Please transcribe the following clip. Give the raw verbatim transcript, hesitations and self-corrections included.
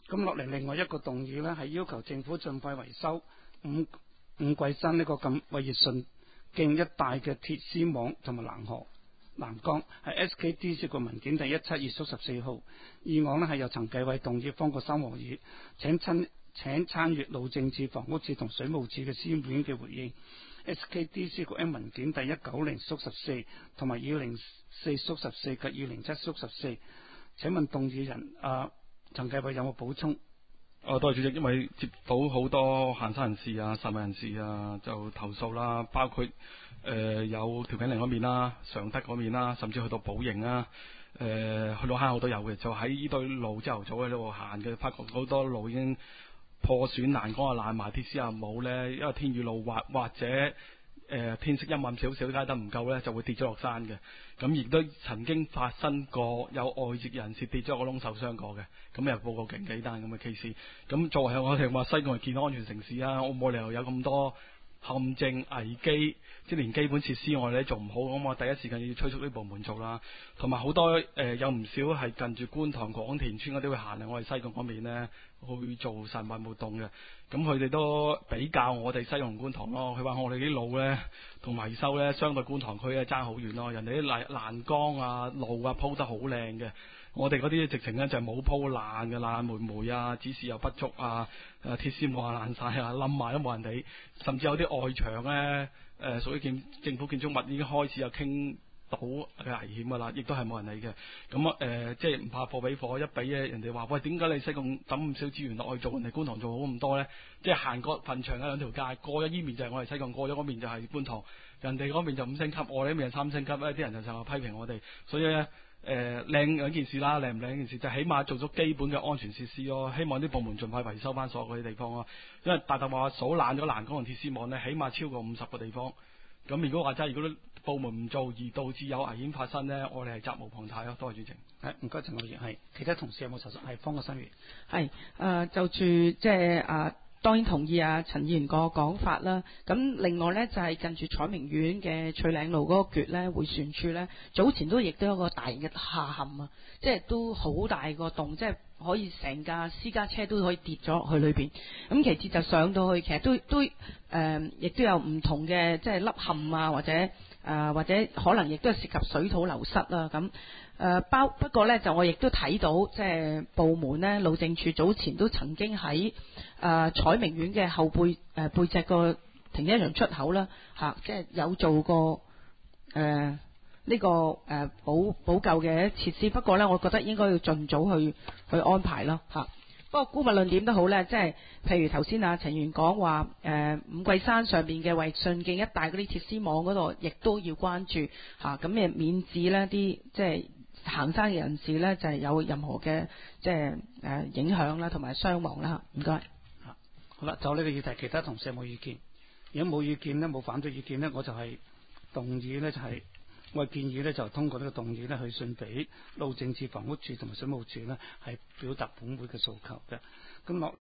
咁落嚟另外一個動議呢，係要求政府盡快維修五五桂山呢個咁偉業順徑一帶嘅鐵絲網同埋欄河欄杆，係 S K D C 個文件第一七二縮十四號。議案呢係由陳繼偉動議，方國珊和議，請親請參閱路政署、房屋署同水務署嘅書面嘅回應。S K D C 個 M 文件第一九零縮十四同埋二零四縮十四及二零七縮十四。請問動議人啊陳繼偉有冇補充？ 哦，多謝主席，因為接到好多行山人士啊、散步人士啊就投訴啦，包括誒、呃、有調景嶺嗰面啦、常德嗰面啦，甚至去到寶盈啊、誒、呃、去到坑口都有嘅，就喺呢堆路朝頭早喺度行嘅，發覺好多路已經破損欄杆啊爛埋，鐵絲啊冇呢，因為天雨路滑或者誒、呃、天色陰暗少少，街燈唔夠呢，就會跌咗落山嘅。咁亦都曾經發生過有外籍人士跌咗個窿受傷過嘅，咁又報過警幾單咁嘅 case。咁作為我哋話西貢係健康安全城市啊，我冇理由有咁多陷阱危機，即係連基本設施我哋都做唔好，咁我第一時間要催促呢部門做啦。同埋好多誒、呃、有唔少係近住觀塘廣田村嗰啲會行嚟我哋西貢嗰邊呢，去做晨運活動嘅。咁佢哋都比較我哋西貢觀塘咯，佢話我哋啲路呢同維修呢相對觀塘區咧爭好遠咯，人哋啲欄欄杆啊路啊鋪得好靚嘅，我哋嗰啲直情呢就係冇鋪爛嘅，爛霉霉啊，指示又不足啊，誒鐵絲網啊爛晒啊，冧埋都冇人理，甚至有啲外牆呢，誒屬於建政府建築物已經開始有傾到嘅危險噶啦，亦都係冇人理嘅。咁啊誒，即係唔怕貨比火，一比咧，人哋話喂，點解你西貢抌咁少資源落去做，人哋觀塘做好咁多呢？即係行過墳場嘅兩條街，過咗依面就係我哋西貢，過咗嗰面就係觀塘，人哋嗰邊就五星級，我哋呢邊係三星級咧，啲人就成日批評我哋。所以咧誒靚兩件事啦，靚唔靚件事就起碼做咗基本嘅安全設施咯。希望啲部門盡快維修翻所有嗰啲地方咯。因為大大話數爛咗欄杆同鐵絲網呢，起碼超過五十個地方。咁如果話真係，如果部門唔做而導致有危險發生呢，我哋係責無旁貸咯。多謝主席。 係唔該，陳議員。係其他同事有冇查詢？係方國珊議員。 係誒、呃，就住即係啊，當然同意啊陳議員個講法啦。咁另外呢，就係、是、近住彩明苑嘅翠嶺路嗰個橛呢，迴旋處呢，早前都亦都有個大型嘅下陷啊，即係都好大個洞，即係可以成架私家車都可以跌咗落去裏邊。咁其次就上到去，其實都都誒，亦、呃、都有唔同嘅即係凹陷啊，或者誒、呃、或者可能亦都係涉及水土流失啦。咁誒包不過呢，就我亦都睇到即係部門呢，路政署早前都曾經喺誒、呃、彩明苑嘅後背誒、呃、背脊個停車場出口啦嚇、啊，即係有做過誒。呃呢、這個誒、呃、補補救嘅設施，不過呢，我覺得應該要盡早去去安排咯嚇。不過姑勿論點都好呢，即係譬如頭先啊陳議員講話誒五桂山上邊嘅偉順徑一帶嗰啲鐵絲網嗰度，亦都要關注嚇，咁誒免治呢啲即係行山嘅人士呢，就係、是、有任何嘅即係誒、呃、影響啦，同埋傷亡啦嚇。唔該。 好啦，就呢個議題，其他同事有冇意見？如果冇意見呢，冇反對意見呢，我就係動議呢，就係、是。我建議呢，就通過呢個動議呢，去信俾路政署、房屋署同埋水務署呢，係表達本會嘅訴求嘅。咁落